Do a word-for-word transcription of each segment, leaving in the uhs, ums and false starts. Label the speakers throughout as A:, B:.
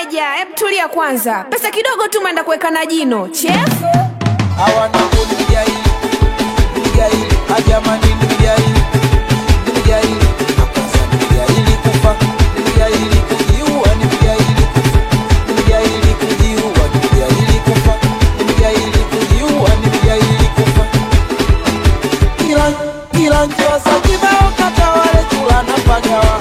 A: haja, hebu tulia kwanza. Pesa kidogo tu mwenda kuweka na jino. Chef?
B: Hawana kunipigia hili. Nipigia hili. Ajamani nipigia hili. Nipigia hili. Kwanza nipigia hili kufa. Nipigia hili kujiua. Nipigia hili kufa. Nipigia hili kujiua. Nipigia hili kufa. Nipigia hili kujiua. Nipigia hili kufa. Kila kila njosa kibao kata wale chula na pagawa.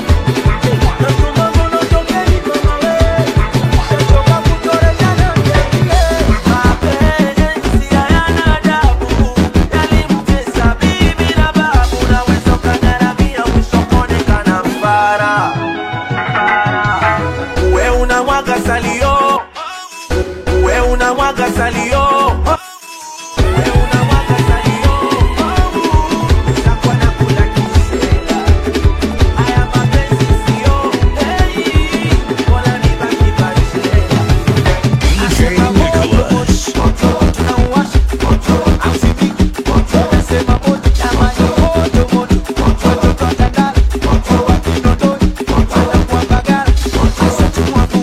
C: Salio, we una mwaga salio, we una mwaga salio, nakwana kula kisela, haya mapenzi sio, hey, wala nibaki bachela.
D: D J Nicholas.
C: Tunauwasha, ausipiki, nasema moto, jamani moto moto, moto twatandala, moto wakinondoni, wanakuwa bagala, asante mwaku.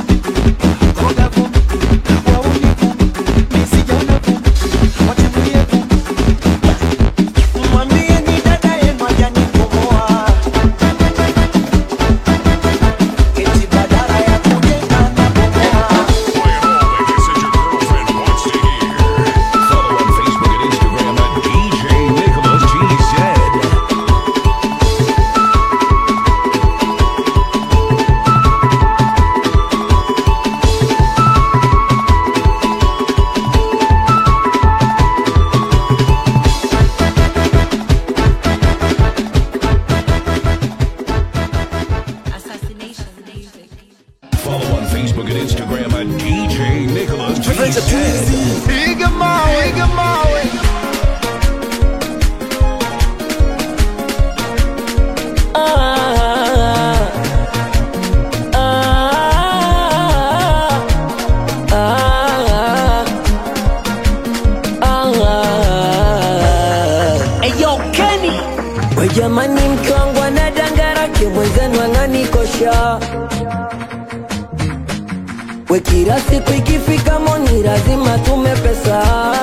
E: Jamani mke wangu anadangara kimwenzenu anganikosha. We kila siku ikifika moni lazima tume pesa.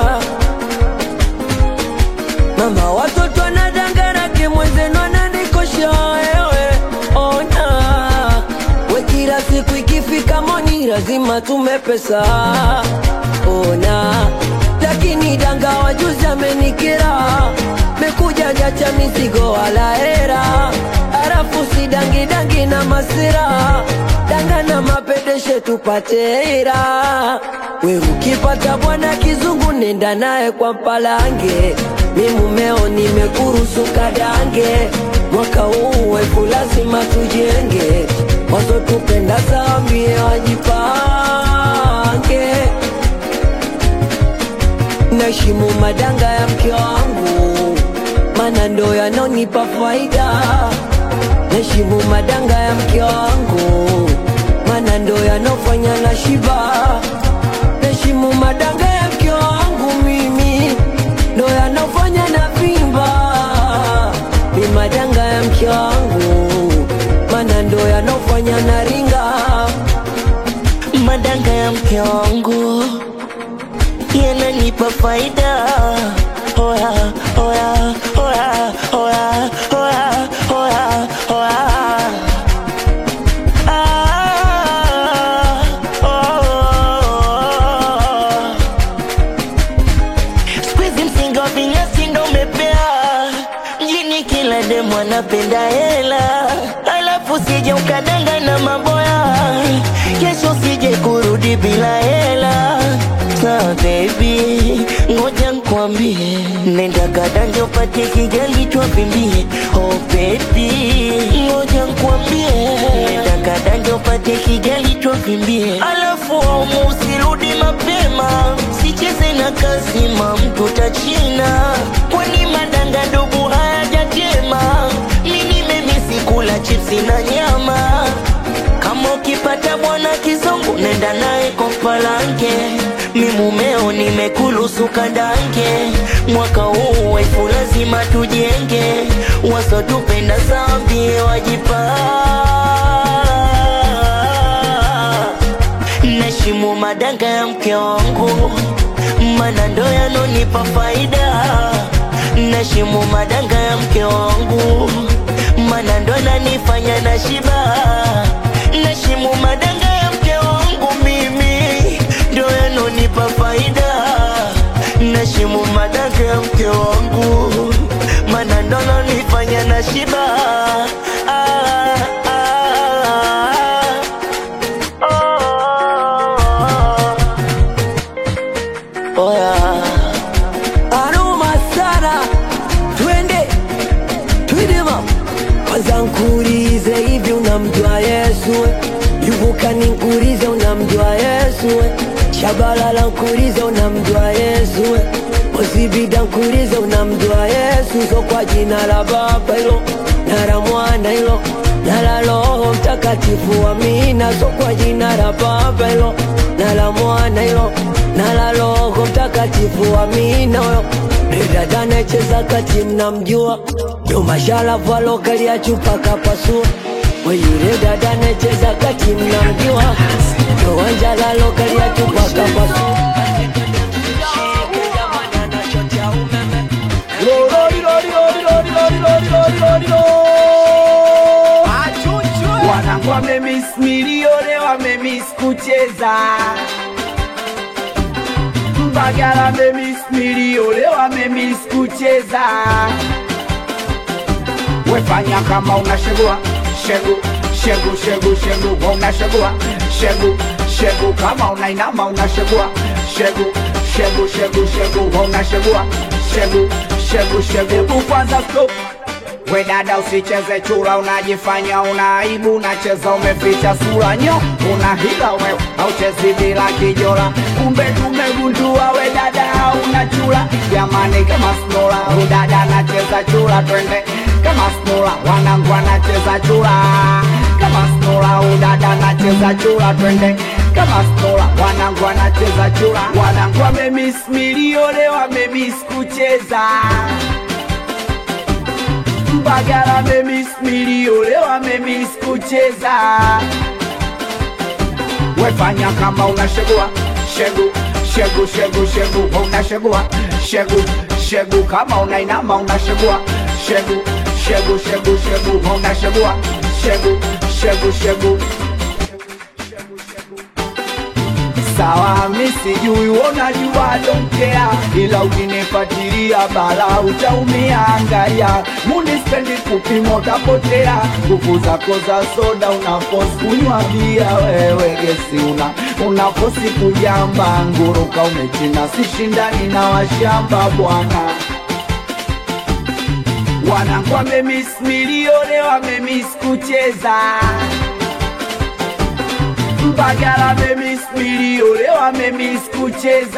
E: Mama watoto anadangara kimwenzenu ananikosha. Ewe ona. We kila siku ikifika moni lazima tume pesa. Ona. Lakini danga wajuzi amenikera. Mekuja jacha misigo wala hera. Arafu si dangi dangi na masira. Danga na mapedeshe tupate hera. We ukipata bwana kizungu nenda nae kwa mpalange. Mi mumeo nimekurusu kadange. Mwaka huu wefu lazima tujenge. Wazo tupenda zambie wajipange. Nashimu madanga ya mke wangu, mana ndo yanonipa faida. Nashimu madanga ya mke wangu, mana ndo yanofanya na shiba. Nashimu madanga ya mke wangu mimi, ndo yanofanya na vimba. Ni madanga ya mke wangu, mana ndo yanofanya na ringa.
F: Madanga ya mke wangu yananipa faida. Oya, oya, oya, oya, oya, oya, oya. Ah, oh. Squeeze msinga vinyasi ndo mepea. Mjini kila demu anapenda hela. Alafu sije ukadanga na maboya. Kesho sije kurudi bila hela. Sa baby, ngoja nkwambie, nenda kadange upate kigali tuwapimbie. Oh baby, ngoja nkwambie, nenda kadange upate kigali tuwapimbie. Alafu aumu usirudi mapema, sicheze na kasima mtu tachina. Kwani madanga ndugu hayajatema, nini memisi kula chipsi na nyama. Kama ukipata bwana kizungu nenda nae kwa mpalange. Mi mumeo nimekulusu kadange. Mwaka huu wefu lazima tujenge. Waso tupenda zambi wajipa. Nashimu madanga ya mke wangu, mana ndo yanonipa faida. Nashimu madanga ya mke wangu, mana ndo nanifanya nashiba. Nashimu madanga ya mke wangu mimi, ndo yanonipa faida. Nashimu madanga ya mke wangu, mana ndo nanifanya nashiba. Ah,
E: Nkurize hivi unamjua Yesu? Yuvuka ninkurize unamjua Yesu? Shabalala nkurize unamjua Yesu? Mozibida nkurize unamjua Yesu? So kwa jina la Baba ilo, na la Mwana ilo, na la Roho Mtakatifu amina. So kwa jina la Baba ilo, na la Mwana ilo, na la Roho Mtakatifu amina. Dada nacheza kati mnamjua, ndo mashalafu alokalia chupa kapasua. Yule dada nacheza kati mnamjua, ndo wanjala alokalia chupa kapasua.
C: Wanangu wamemiss milio, wamemiss kucheza. Mbagala wamemiss milio, wamemiss kucheza. Wefanya kama unashegua, shegu, shegu, shegu, shegu, unashegua, shegu, shegu, kama unainama unashegua, shegu, shegu, shegu, shegu, unashegua, shegu, shegu, shegu, kwanza stop. We dada usicheze chura, unajifanya unaibu, unacheza umeficha sura nyo, unahila wewe, hauchezi bila kijora, kumbe tumegundua we dada unachura. Jamani kama snola, udada anacheza chura, twende kama snola, wanangu anacheza chura. Kama snola, udada anacheza chura, twende kama snola, wanangu anacheza chura. Wanangu wamemiss milio, leo wamemiss kucheza. Mbagala wamemiss milio, leo wamemiss kucheza. Wefanya kama unashegua, shegu, shegu, shegu, shegu, unashegua, shegu, shegu, kama unainama unashegua, shegu, shegu, shegu, shegu, unashegua, shegu, shegu, shegu. Sawa misi jui unajua don't care, ila ukinifatilia bala utaumia. Angalia muni spendi kupimo utapotea, nguvu zako za soda unafosi kunywa bia. Wewe gesi una unafosi kujamba, nguruka umechina sishindani na washamba bwana. Wanangu wamemiss milio, leo wamemiss kucheza. Mbagala wamemiss milio, leo wamemiss kucheza.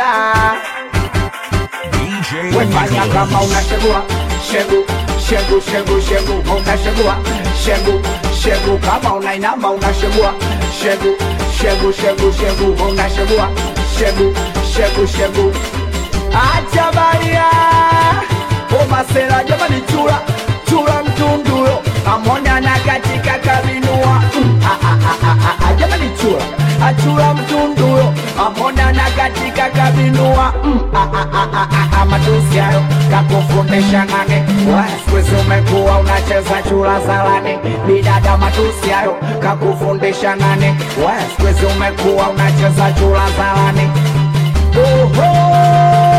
C: Wefanya kama unashegua, shegu, shegu, shegu, shegu, unashegua, shegu, shegu, kama unainama unashegua, shegu, shegu, shegu, shegu, unashegua, shegu, shegu, shegu. Acha baria omasela jamani, chura, chura mtunduyo amona na katika kabinua. mm, ah, ah, ah, ah, ah, jamani chura, achura mtunduyo amona na katika kabinua. mm, ah, ah, ah, ah, ah, ah, matusi hayo kakufundisha nane? Wasikwezi umekuwa unacheza chura salane. Bidada matusi hayo kakufundisha nane? Wasikwezi umekuwa unacheza chura salane. oh, oh.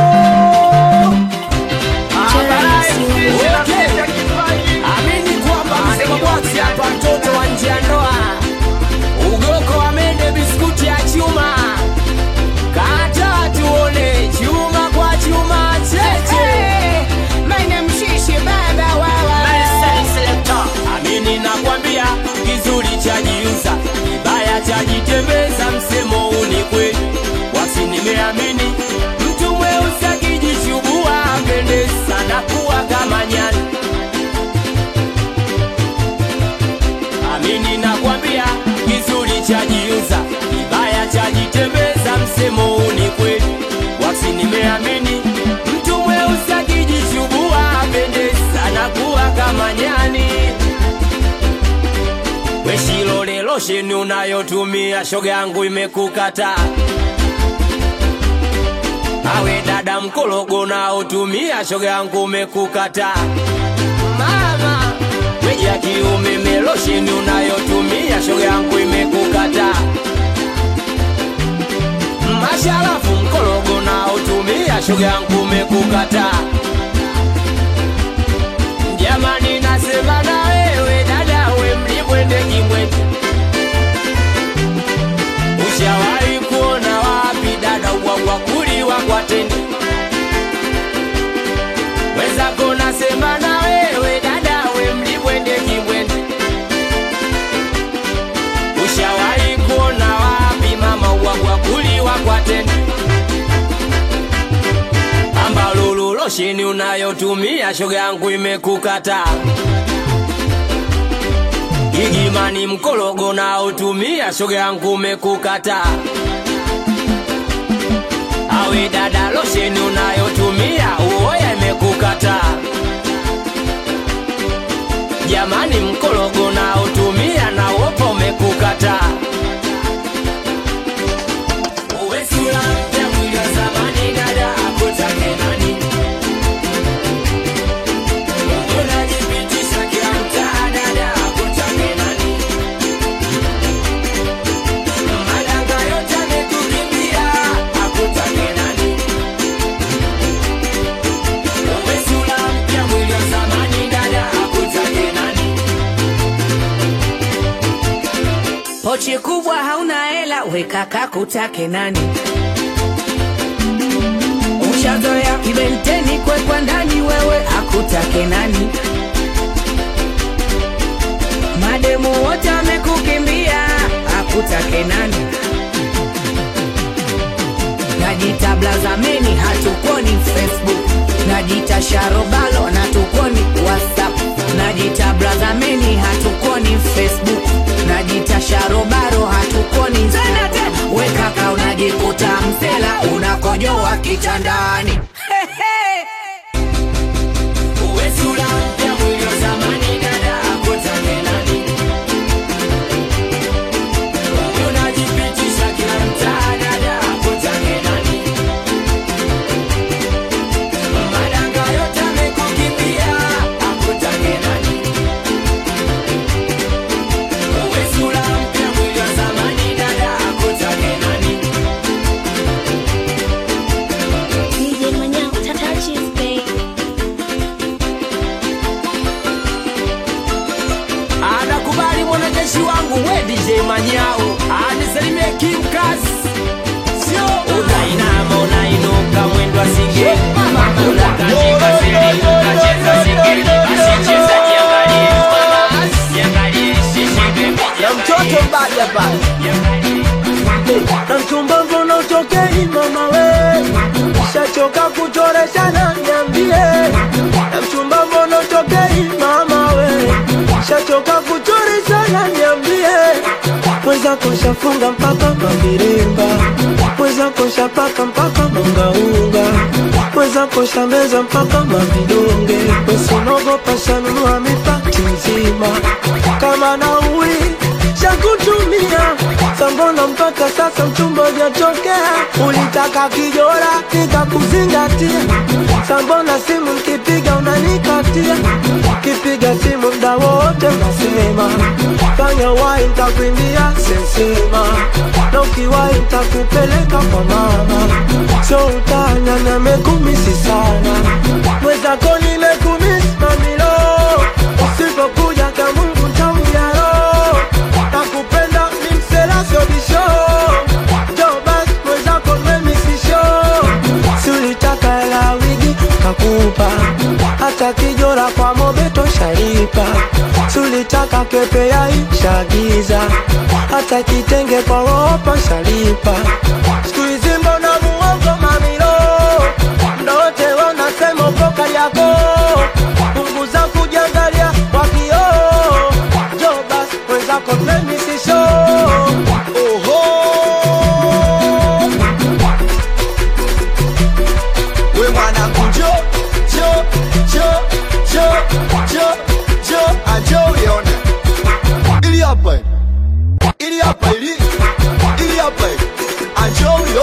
B: Amini kwamba msema bwati hapa mtoto wa nje ya ndoa. Ugoko amende biskuti ya chuma, kata tuone chuma kwa chuma cheche. Maina mshishi baba wawa. Amini nakwambia kizuri chajiuza, kibaya chajitembeza, msemo huu ni kweli. Wasi nimeamini mtu mweusi akijichubua apende sana kuwa kama nyani. Amini nakwambia kizuri chajiuza, kibaya chajitembeza, msemo huu ni kweli. Wasi nimeamini mtu mweusi akijichubua apende sana kuwa kama nyani. Weshilole losheni unayotumia shoga yangu imekukata.
G: Awe dada mkologo na utumia shoga yangu umekukata. Mama weji ya kiume melosheni unayotumia shoga yangu imekukata. Masharafu mkologo na utumia shoga yangu umekukata. Jamani nasema na wewe dada we mlimwende kimwete. Ushawahi kuona wapi dada ubwabwa kuliwa kwa tende? Wezako nasema na wewe dada we mlimwende kimwende. Ushawahi kuona wapi mama ubwabwa kuliwa kwa tende? Ambalo losheni unayotumia shoga yangu imekukata. Igimani mkologo na utumia shoga yangu umekukata. Awe dada losheni unayotumia uoya imekukata. Jamani mkologo na utumia na wopo umekukata. Uwe sura ya mwili wa zamani dada akutake nani? Unajipitisha kila mtaa dada akutake nani? Madanga yote amekukimbia akutake nani? Uwe sura ya mwili wa zamani dada akutake nani?
A: Pochi kubwa hauna hela, we kaka kutake nani? Ushazoea kibenteni kwekwa ndani, wewe akutake nani? Mademu wote amekukimbia, akutake nani? Najita blazameni hatukoni Facebook, najita sharobalo na tukoni WhatsApp. Najita blazameni hatukoni Facebook, najita sharobaro hatukoni Instagram. We kaka unajikuta msela unakojoa kitandani.
G: Uwe sura ya mwili wa zamani dada akutake nani? Unajipitisha kila mtaa dada akutake nani? Madanga yote amekukimbia akutake nani? Uwe sura ya mwili wa zamani dada akutake nani?
H: D J Manyao, touch his babe.
G: Anakubali mwanajeshi wangu we D J Manyao. Anisalimie kimkazi. Sio unainama unainuka mwendo wa sigeli. Unakatika siri unacheza sigeli. Basi cheza jiangalie mama. Jiangalie sishike mija.
E: Na mtoto mbaya pale na mchumba mbona utokei mama we? Shachoka kuchoreshana niambie. Na mchumba mbona utokei mama we? Shachoka kuchoreshana niambie. Mweza kushafunga mpaka mavirimba, mweza kushapaka mpaka mungaunga, mweza kushameza mpaka mavidonge. Wesunogopa shanunua mipati nzima kama na uwi shakutumia. Sambona mpaka sasa mchumba hujatokea? Ulitaka kijora nikakuzingatia. Sambona simu nikipiga unanikatia? Kipiga simu mda wote unasema fanya wai nitakuimbia sensema. Na ukiwai nitakupeleka kwa mama. Sio utanya na mekumisi sana. Mwezako nimekumisi mamilo. Usipokuja kwa Mungu nitauyaro. Nakupenda ni msela sio bisho. Jobas mwezako nimemisisho. Si ulitaka hela wigi kakupa, hata kijora kwa mobeto sharipa. Si ulitaka kepe ya ishagiza, hata kitenge kwa ropa sharipa. Sikuizi mbona muongo mamilo? Mdote wanasema upoka yako. Punguza kujangalia kwa kioo. Jobas mwezako nimemisisho. Oho
B: We mwanangu jo jo jo jo jo jo ajo uliona ili hapa ili hapa ili ili hapa ajo uliona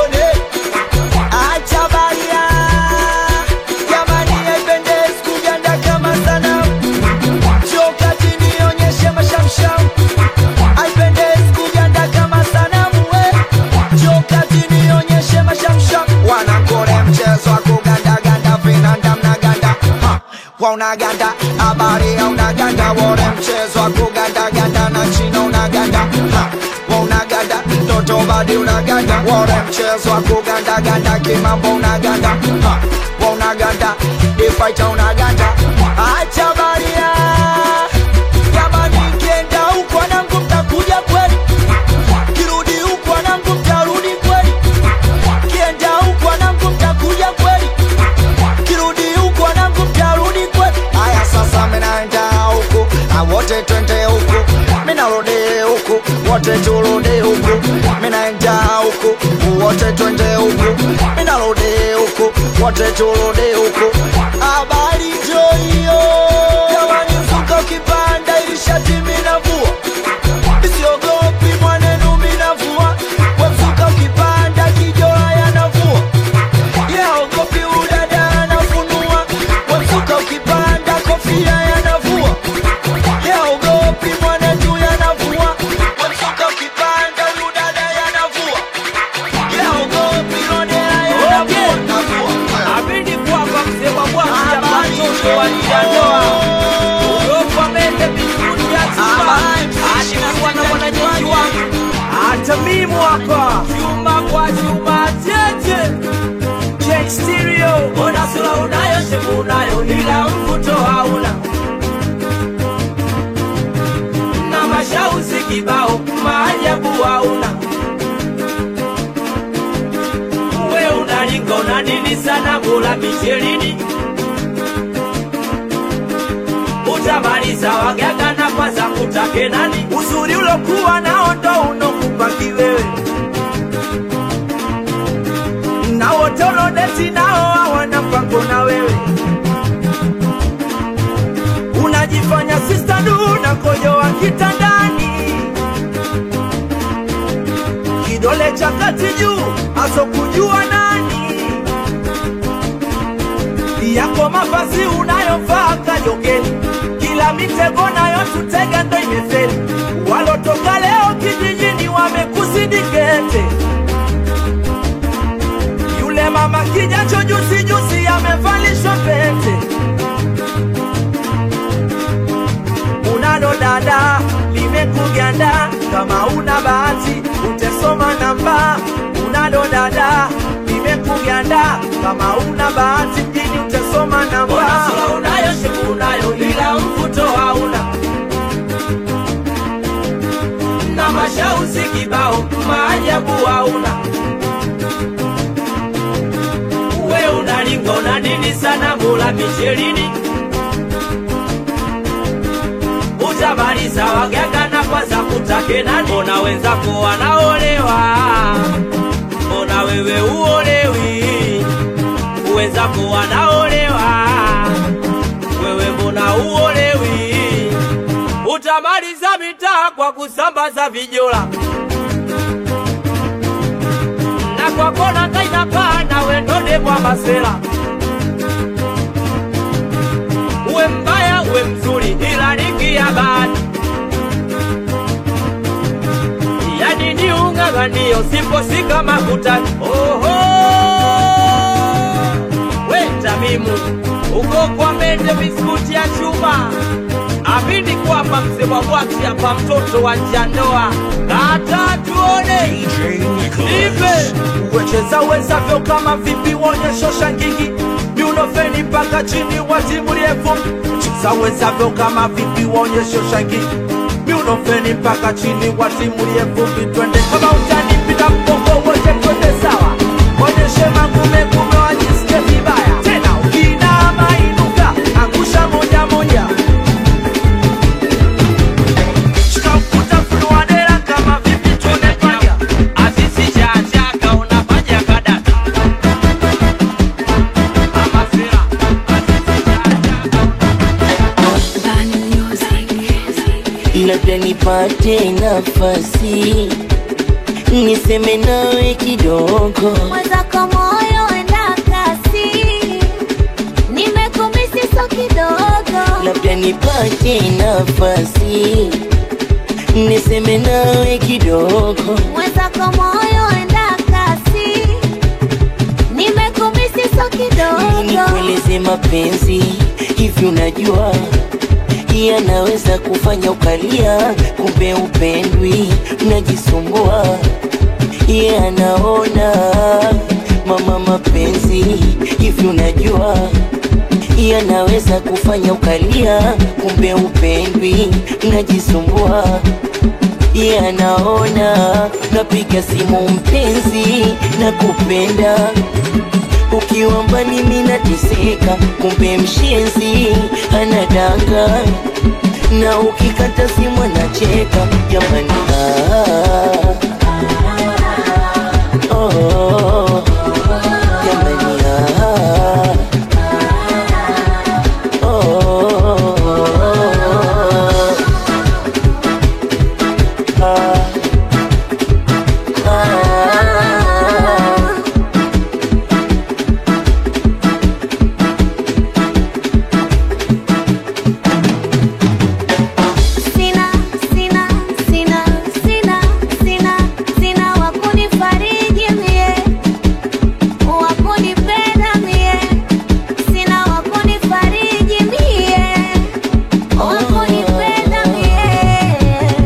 B: unaganda, habari ya unaganda, wore mchezo wa kuganda ganda na chino unaganda, ha, wa unaganda, toto badi unaganda, wore mchezo wa kuganda ganda, kimambo unaganda, ha, wa unaganda, difaita unaganda, acha baria, jamani kienda huko wanangu mtakuja kweli, kirudi huko wanangu mtarudi kweli, kienda huko wanangu mtakuja kweli, kirudi huko wanangu mtarudi kweli. Aya sasa minaenda huko, wote twende huko, minarudi huko, wote turudi huko, minaenda huko, wote twende huko, minarudi huko, wote turudi huko. Habari joyo jamani, mfuka ukipanda ili shati minavua, isiogopi mwanenu minavua, mfuka ukipanda kijola yanavua, yeah ogopi udada anafunua, mfuka ukipanda kofia yanavua, yeah ogopi mwanetu yanavua, mfuka ukipanda udada yanavua, yeah ogopi rodea yanavua.
G: Abidi kwa kwa msema bwa mtoto wa njandoa uropa mende bikuti ya chumba Adiwa na wanajeshi wangu hata mimu hapa chumba kwa chumba cheche J Stereo. Ona sura unayo shebu unayo ila mvuto hauna, na mashauzi kibao maajabu hauna. We unalinga una nini sana bula mishelini, utamaliza wagaga na kwanza kutake nani. Uzuri ulokuwa nao ndo unokupaki wewe, na wote ulodeti nao hawana mpango na wewe. Unajifanya sister du na kojo wa kitandani, kidole cha kati juu aso kujua nani yako mavazi unayovaa kajokeni, kila mitego nayo tutega ndo imefeli. Walotoka leo kijijini wamekusindikete, yule mama kijacho juzi juzi amevalishwa pete. Unalo dada limekuganda, kama una bahati utesoma namba. Unalo dada limekuganda, kama una bahati mjini utesoma namba. Ona sura unayo shebu unayo ila mvuto hauna, na mashauzi kibao maajabu hauna. We unalinga una nini sana bula mishelini, utamaliza wagaga na kwanza kutake nani. Ona wenzako wanaolewa, ona wewe uolewi. Wenzako wanaolewa, wewe mbona uolewi. Utamaliza mitaa kwa kusambaza vijola, na kwa kona kaina pana wendode kwa masela. Uwe mbaya uwe mzuri ila niki ya bani, yani ni ungaganio sipo sika makutani. Oho weta mimu uko kwa mende biskuti ya chuma. Abidi kwa hapa msema bwaki hapa mtoto wa njandoa, kata tuone nipe wecheza wezavyo kama vipi wonyesho shangigi. Miunofeni paka chini watimulie vumbi, cheza wezavyo kama vipi wonyesho shangigi. Miunofeni paka chini watimulie vumbi. Twende kama utanipita mpongo wote twende sawa, onyeshe mangume kume wajisikie vibaya. Tena ukinama inuka angusha moja moja,
F: labda nipate nafasi niseme nawe kidogo.
H: Mwenzako moyo enda kasi, nimekumisi so kidogo.
F: Labda nipate nafasi niseme nawe kidogo.
H: Mwenzako moyo enda kasi, nimekumisi so kidogo.
F: Nikwele nikueleze mapenzi hivi, unajua yanaweza kufanya ukalia, kumbe upendwi, unajisumbua. Yeye anaona mama, mapenzi hivi, unajua yanaweza kufanya ukalia, kumbe upendwi, unajisumbua. Yeye anaona napiga simu mpenzi na kupenda, ukiwa mbali mimi nateseka, kumbe mshenzi anadanga, na ukikata simu anacheka. Jamani, ah, oh, jamani, ah, oh, ah,
H: Sina, sina, sina, sina, sina, sina wakunifariji mie, wakunipenda mie. Sina wakunifariji mie, wakunipenda mie.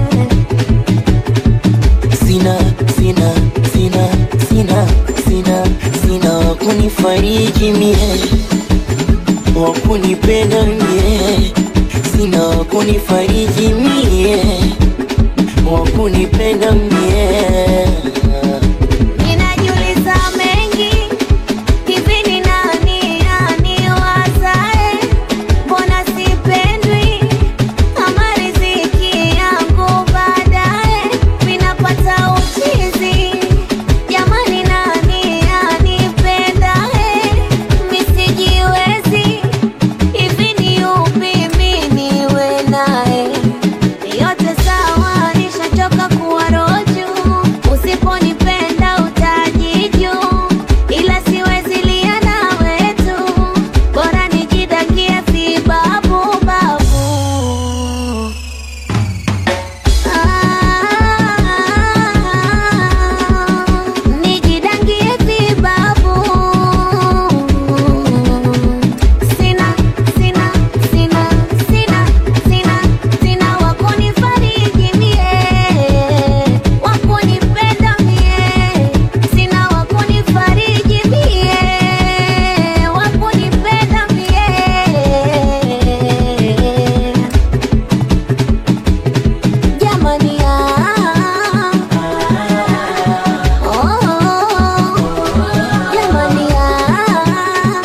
F: Sina, sina, sina, sina, sina, sina wakunifariji mie, wakunipenda mie. Sina wakunifariji mie, wakunipenda mie.
H: Ninajiuliza mengi, hivi ni nani aniwazae? Mbona sipendwi kama riziki yangu baadaye minapata uchizi? Jamani, nani anipendae? Misijiwezi, hivi ni upi mimi niwe naye? Yote sawa, nishachoka kuwa roju, usiponipenda utajiju, ila siwezi lia nawe tu, bora nijidangie vibabu babu. Ah, nijidangie vibabu. Sina, sina, sina, sina, sina, sina wakunifariji mie, wakunipenda mie. Sina wakunifariji mie, wakunipenda mie. Jamani, ah, oh, jamani, ah,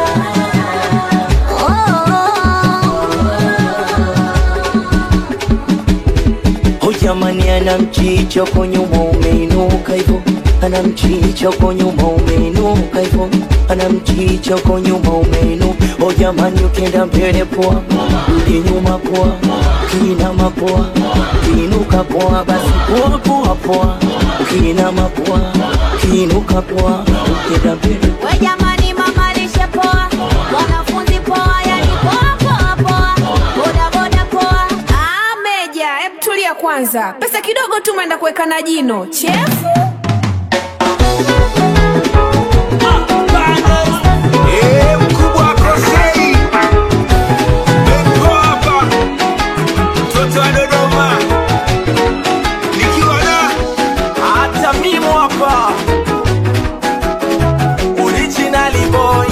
H: oh.
F: Oh jamani, ana mchicho kwa nyuma umeinuka hivyo, ana mchicho kwa nyuma umeinuka hivyo, ana mchicho kwa nyuma umeinuka. Oh jamani, ukienda mbele poa, rudi nyuma poa, ukiinama poa, ukiinuka poa, basi poa poa poa, ukiinama poa, ukiinuka poa, ukienda mbele.
H: We jamani, mama lishe poa, wanafunzi poa, yani poa poa poa, boda boda poa.
A: Ah, Meja, hebu tulia kwanza. Pesa kidogo tu umeenda kuweka na jino chefu.
B: Eh, mkubwa akosei. Niko hapa. Mtoto wa Dodoma. Nikiwa na hata mimi hapa. Original boy.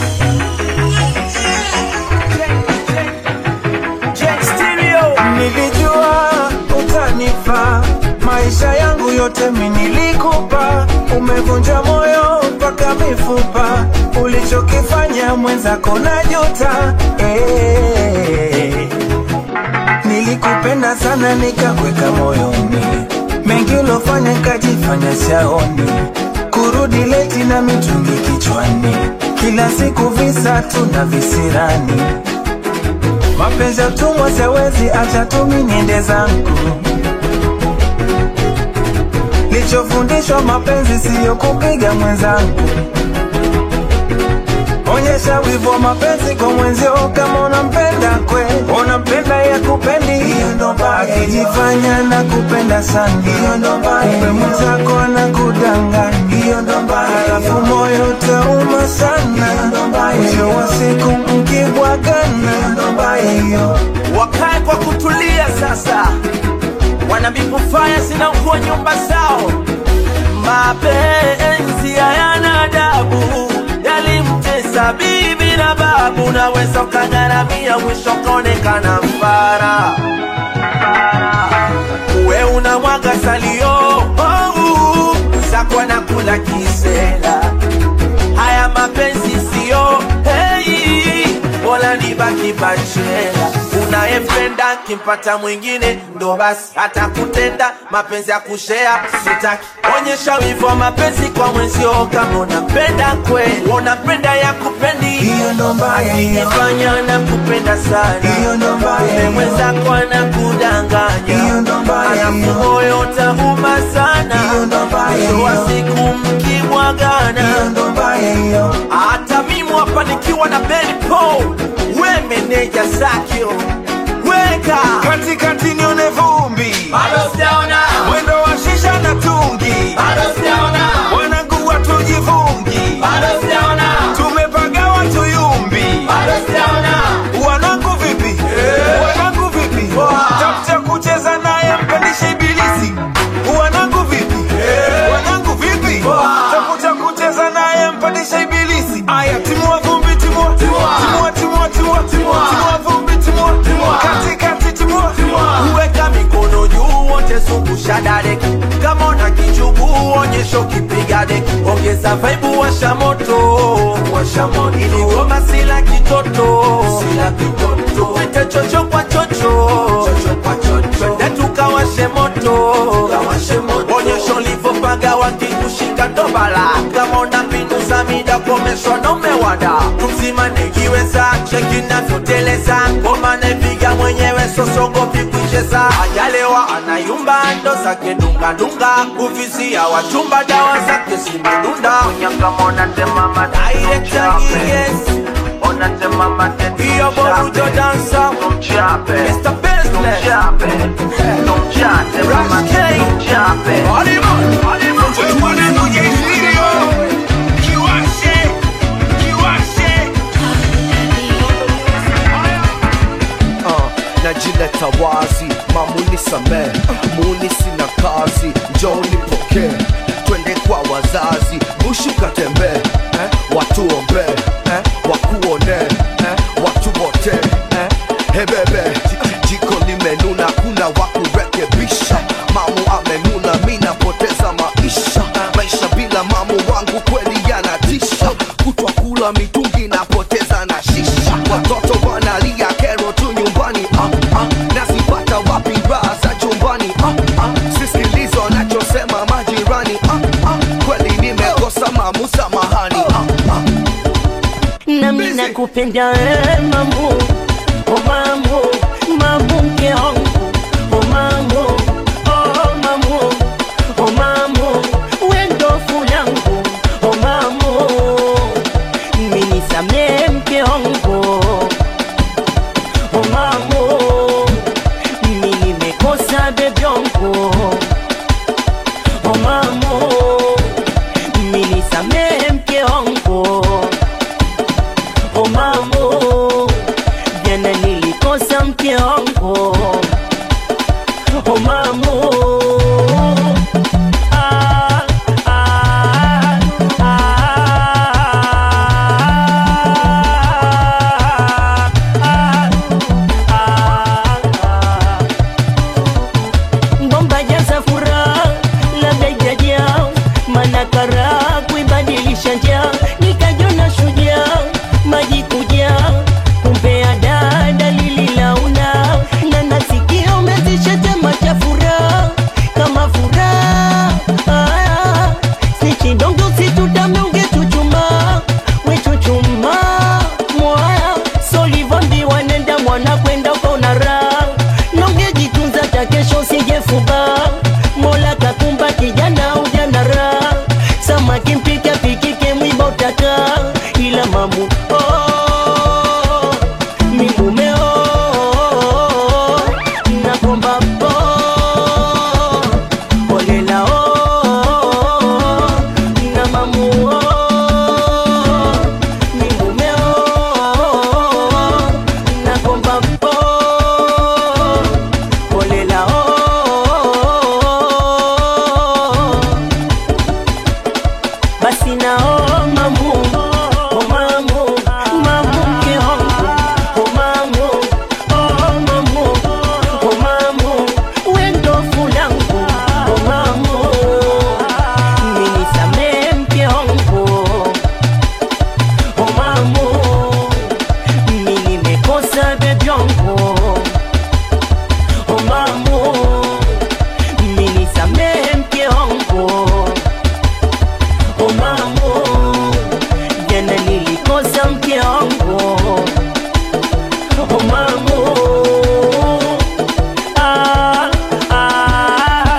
B: Jack Stereo. Nilijua utanifa, maisha yangu yote mimi nilikupa, umevunja moyo mpaka mifupa, ulichokifanya mwenzako najuta. eh. Nilikupenda sana nikakweka moyoni, mengi ulofanya nikajifanya shaoni, kurudi leti na mitungi kichwani, kila siku visa tuna visirani, mapenzi ya utumwa siwezi, acha tu mimi niende zangu. Nilichofundishwa mapenzi siyo kupiga mwenzangu, onyesha wivu wa mapenzi kwa mwenzio kama unampenda kwe, unampenda ya kupendi, hiyo ndo mbaya. Akijifanya na kupenda sana, hiyo ndo mbaya. Kumbe mwenzako anakudanganya, hiyo ndo mbaya. Alafu moyo utauma sana, hiyo ndo mbaya. Mwisho wa siku
I: sikia sasa, wanabibu fire sina ukuwa nyumba zao. Mapenzi hayana adabu, yalimtesa bibi na babu. Naweza ukagharamia mwisho kaonekana mfara. Uwe unamwaga salio, oh, uh, zako na kula kisela. Haya mapenzi sio, hey, bola nibaki bachela. Unayempenda kimpata mwingine ndo basi hata kutenda mapenzi ya kushare sitaki. Onyesha wivu wa mapenzi kwa mwenzio kama unapenda kweli. Unapenda ya kupendi, hiyo ndo mbaya. Ikifanya na kupenda sana, hiyo ndo mbaya. Mwenzako anakudanganya, hiyo ndo mbaya. Alafu moyo utauma sana, hiyo ndo mbaya. Mwisho wa siku mkimwagana, hiyo ndo mbaya. Hata mimi hapa nikiwa na Benny Paul, we meneja Sakio, weka
J: kati kati nione vumbi,
I: bado sijaona
J: mwendo wa shisha na tungi,
I: bado sijaona
J: wanangu watu jivungi,
I: bado sijaona
J: tumepaga watu yumbi,
I: bado sijaona
J: wanangu vipi, yeah. Wanangu vipi, wow. Tafuta kucheza naye mpandishe ibilisi, wanangu vipi, yeah. Wanangu vipi, wow. Tafuta kucheza naye mpandishe ibilisi. Aya timua vumbi, timua timua timua timua timua vumbi, timua kati kati timua,
I: uweka mikono juu wote zungusha deki. Kama una kichubu onyesho kipiga deki. Ongeza vibe washa moto, washa moto. Ili goma sila kitoto, sila kitoto. Wete chocho kwa chocho, chocho kwa chocho. Netu kawashe moto, kawashe moto. Onyesho livo paga wakikushika dobala. Kama una pinu za mida komesho na umewada. Tumzima negiweza, cheki na vyoteleza. Goma nepiga mwenyewe sosogopi kucheza. Ajalewa anayumba ndo zake dunga dunga. Kufisia wachumba dawa zake simedunda. Unyaka mona tema madirector yes. Ona tema mateti. Iyo borujo dancer. Numchape. Mister Business. Numchape. Numchape. Rush K. Numchape. Hollywood. Hollywood.
J: Wewe nuje studio. Kiwashe. Kiwashe.
K: Uh, najileta wazi, mamuni same, muni sina kazi, njoo nipokee, twende kwa wazazi, bushu katembe, eh, watuombe, eh, wakuone, eh, watubote, eh, hebebe, jiko limenuna, kuna wakurekebisha, mamu amenuna, mina poteza maisha, maisha bila mamu wangu kweli yanatisha, kutwa kula mitungi napoteza na shisha, watoto wanalia kero tu nyumbani, ah, ah, nazipata wapi raha za chumbani, ah, ah, sisikilizo nachosema majirani, ah, ah, kweli nimekosa mamu samahani, ah, ah.
F: Nami nakupenda mamu, oh mamu, mamu mke wangu, oh mamu, oh mamu, oh mamu, wendo fulangu, oh mamu, mimi samee mke wangu, oh mamu, mimi nimekosa bebe wangu, oh mamu, mimi samee mke wangu. Oh mamu, jana nilikosa mke wangu. Oh mamu, ah, ah, ah, ah, ah, ah. Bomba jaza furaha, labda ijajaa, manakara kuibadilisha njaa, nikajona shujaa maji kuja kumpea dada lili launa na nasikio umezisha chama cha furaha kama furaha ah, si chidongo si tutame ungechuchuma wechuchuma mwaya solivambi wanenda mwana kwenda kona raha nongejitunza takesho sijefuba mola kakumba kijana ujana raha samaki mpika pikike mwiba utaka ila mamu oh, mi mume oh, nakomba po olela oh, na mamu oh, mi mume oh, nakomba po jina oh mamu, oh mamu, mamu mke wangu, oh mamu, oh mamu, oh mamu, wendo fulangu, oh mamu, nisamee mke wangu, oh mamu, mimi nimekosa bebi wangu, oh mamu, mimi nisamee mke wangu, oh mamu, jana nilikosa mke wangu, oh mamu, ah, ah,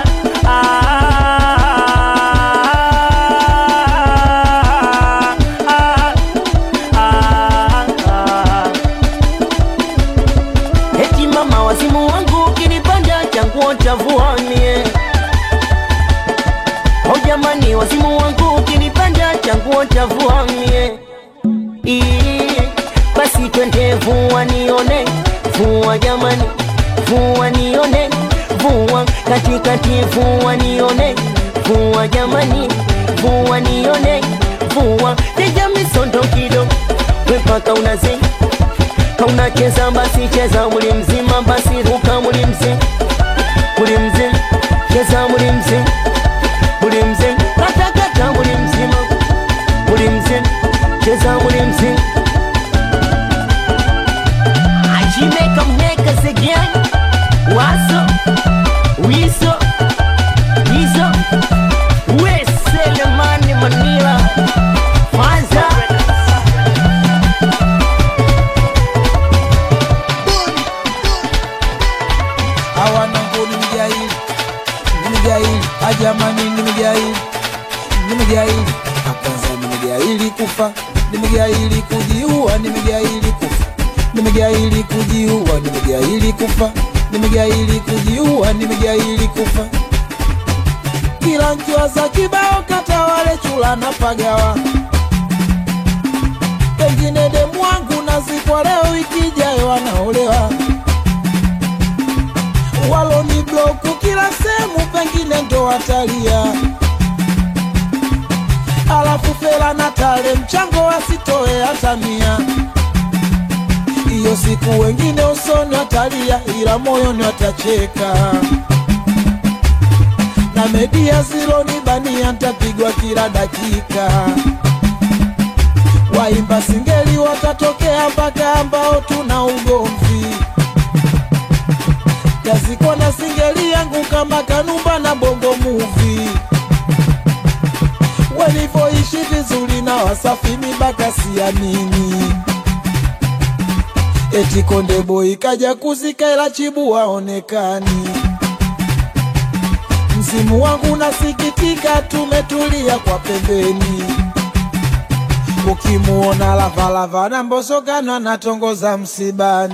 F: ah, ah, ah. Eti mama wazimu wangu ukinipanda changuo chavua mie. Oh jamani wazimu wangu ukinipanda changuo chavua mie. Ii, basi twende vua nione, vua jamani, vua nione, vua katikati, vua nione, vua jamani, vua nione, vua teja misondo kido, wepaka unazi kauna cheza basi cheza muli mzima, basi ruka muli mzima, muli mzima, cheza muli mzima, muli mzima, kata kata muli mzima, muli mzima, cheza muli mzima. She make 'em make us again. Waso, wiso, wiso, wesele mani Manila, Fanza.
B: Hawana ngoni mjahili, nimejahili, ajamani nimejahili, nimejahili, kwanza nimejahili kufa, nimejahili kujiua, nimejahili kufa, nimejahili kujiua, nimejahili kufa, nimejahili kujiua, nimejahili kufa. Kila nkiwaza kibao kata wale chula na pagawa, pengine demu wangu nazikwa leo, ikijayo wanaolewa. Walo ni bloku kila semu, pengine ndo watalia. Alafu fela na tale mchango wasitoe hata mia. Iyo siku wengine usoni watalia, ila moyoni watacheka. Na media zilo ni bania, ntapigwa kila dakika. Waimba singeli watatokea mpaka ambao tuna ugomvi. Yazikwa na singeli yangu kama Kanumba na Bongo Movie. Walivoishi vizuri na Wasafi mibaka siamini. Eti Konde Boy kaja kuzika ila Chibu waonekani. Msimu wangu nasikitika, tumetulia kwa pembeni. Ukimuona Lava Lava na Mbosso Kano natongoza msibani.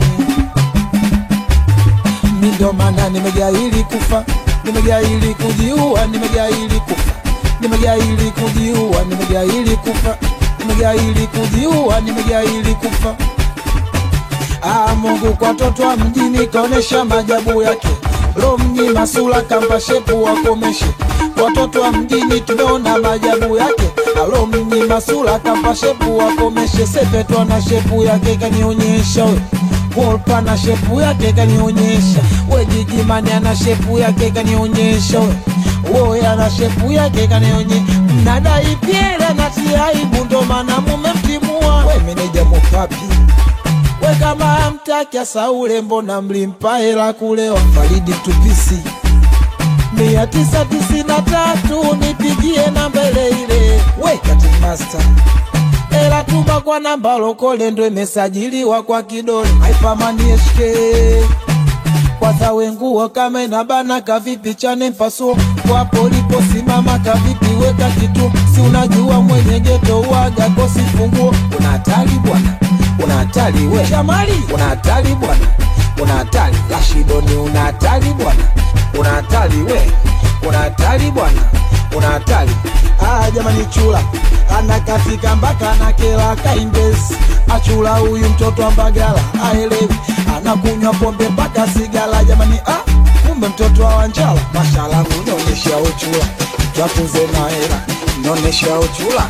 B: Ndo maana nimejahili kufa, nimejahili kujiua, nimejahili kufa, nimejahili kujiua, nimejahili kufa, nimejahili kujiua, nimejahili kufa. Ah, Mungu kwa toto wa mjini kaonesha majabu yake. Roho mnyima sura kamba shepu wakomeshe. Watoto wa mjini tumeona majabu yake. Roho mnyima sura kamba shepu wakomeshe. Sepetu na shepu yake kanionyesha we. Wolpa na shepu yake kanionyesha. We Gigimani ana shepu yake kanionyesha we. Woya na shepu yake kanionyesha. Mnadai Pierre na tiaibu ndo maana mumemtimua. We meneja Mopapi, we kama hamtaki Saule mbona mlimpa hela kulewa? Faridi Tupisi mia tisa tisini na tatu nipigie namba ile ile. We Kati Master hela tuma kwa namba lokole ndo imesajiliwa kwa kidole. Haipamani S K kwa sawe nguo kama inabana kavipi chane mpasuo. Kwa polipo simama kavipi weka kitu. Si unajua mwenye geto waga kosi funguo. Unatali bwana, unatali we Shamali, unatali bwana, unatali Rashidoni, unatali bwana, unatali we, unatali bwana, unatali. Ah jamani chula anakatika mpaka na kela Kaimbezi. Achula huyu mtoto Mbagala aelewi, anakunywa pombe mpaka sigala jamani. Ah kumbe mtoto wa Wanjala. Mashallah unaonesha uchula, twakuze na hela, unaonesha uchula.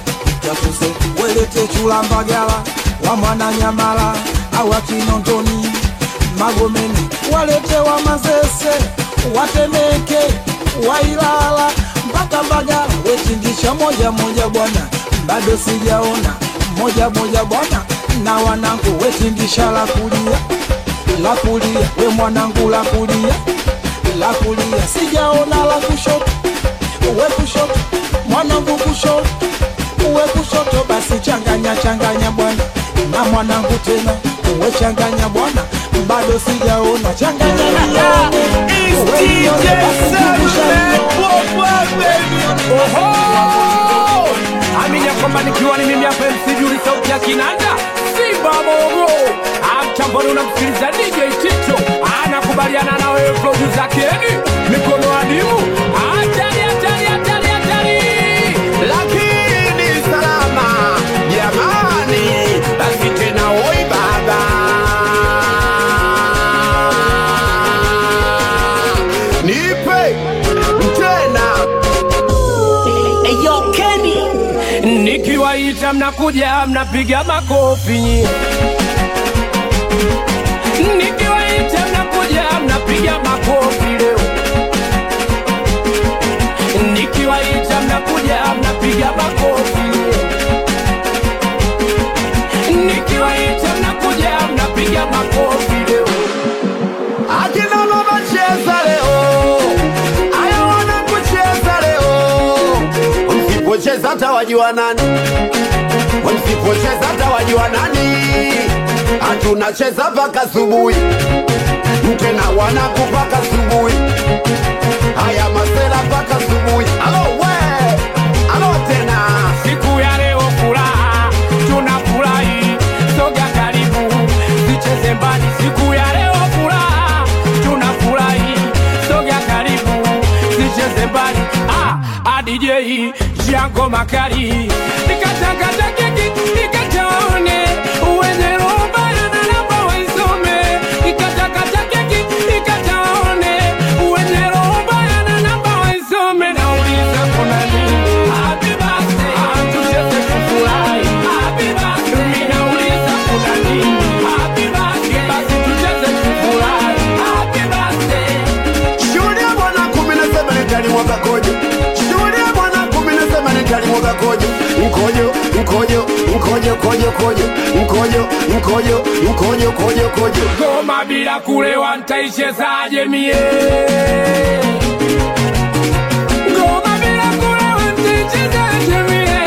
B: yakuse welete chulambagala wa Mwananyamala awa Kinondoni Magomeni walete wa Mazese Watemeke Wailala mpaka Mbagala wetingisha moja moja bwana bado sijaona moja moja bwana na wanangu wetingisha la kulia la kulia we mwanangu la kulia la kulia sijaona la kushoto we kushoto mwanangu kushoto we kushoto basi changanya changanya bwana na mwanangu tena we changanya bwana bado sijaona changanya
C: amini ya kwamba nikiwa ni mimi hapa M C Juli sauti ya kinanda Simba Mogo amchamboni unamsikiliza D J Tito anakubaliana na wewe producer Kenny mikono adimu hatari hatari hatari hatari
J: lakini salama jamani basi tena oi baba nipe tena
C: Eyo Kenny nikiwaita mnakuja mnapiga makofi nikiwaita mnakuja mnapiga makofi leo nikiwaita mnakuja mnapiga makofi nikiwaita mnakuja mnapiga makofi leo
J: akina mama cheza leo aya wana kucheza leo msipocheza hata wajua nani msipocheza hata wajua nani hatunacheza mpaka asubuhi tena wanakupaka asubuhi haya masela mpaka asubuhi alo we alo tena
C: siku ya leo furaha tunafurahi soga karibu sicheze mbali siku ya leo furaha tunafurahi soga karibu sicheze mbali ah D J Jango Makali nikatakata keki nikataone uwenye roba na namba waisome nikatakata keki nikataone uwenye roba na namba waisome na uliza kuna nini happy birthday tucheze kufurahi happy birthday mimi nauliza kuna nini happy birthday basi tucheze kufurahi happy birthday
J: shuhudia bwana kumi na saba nitalimwaga kojo shuhudia bwana kumi na saba nitalimwaga kojo mkojo mkojo mkojo kojo kojo mkojo mkojo mkojo kojo kojo
C: goma bila kulewa nitaichezaje mie goma bila kulewa nitaichezaje mie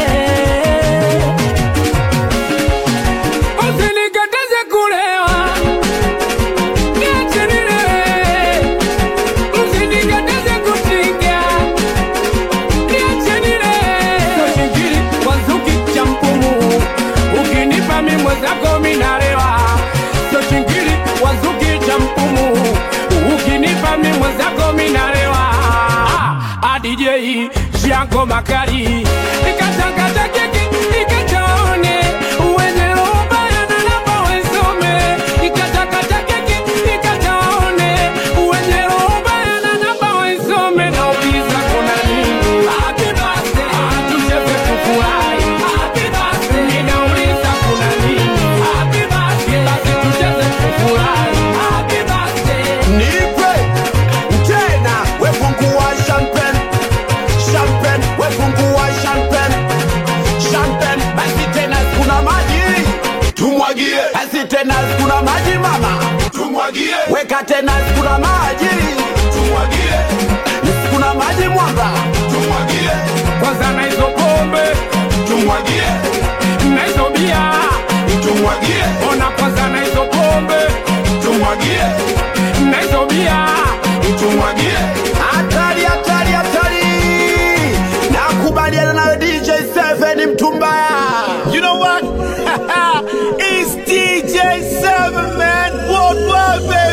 C: usinikataze kulewa niache nilewe usinikataze kutinga niache nilewe soshingiri wazuki cha mpumu ukinipa mimi mwenzako minalewa soshingiri wazuki cha mpumu ukinipa mimi mwenzako minalewa ah D J Jango Makali nikatakata keki nikataone uwenye roba na namba waisome nikatakata keki nikataone uwenye roba na namba waisome na uliza kuna nini happy birthday tucheze kufurahi happy birthday ninauliza kuna nini happy birthday basi tucheze kufurahi happy birthday
J: nipe tena wefungua champagne champagne wefungua champagne champagne basi tena kuna maji tumwagie basi tena kuna maji mama tumwagie weka tena kuna maji tumwagie kuna maji mwamba tumwagie
C: kwanza na hizo pombe
J: tumwagie
C: na hizo bia
J: tumwagie
C: ona kwanza na hizo pombe
J: tumwagie
C: na hizo bia
J: tumwagie hatari hatari hatari nakubaliana nawe D J seven mtu mbaya
I: You know what? It's D J seven, man. Worldwide, baby.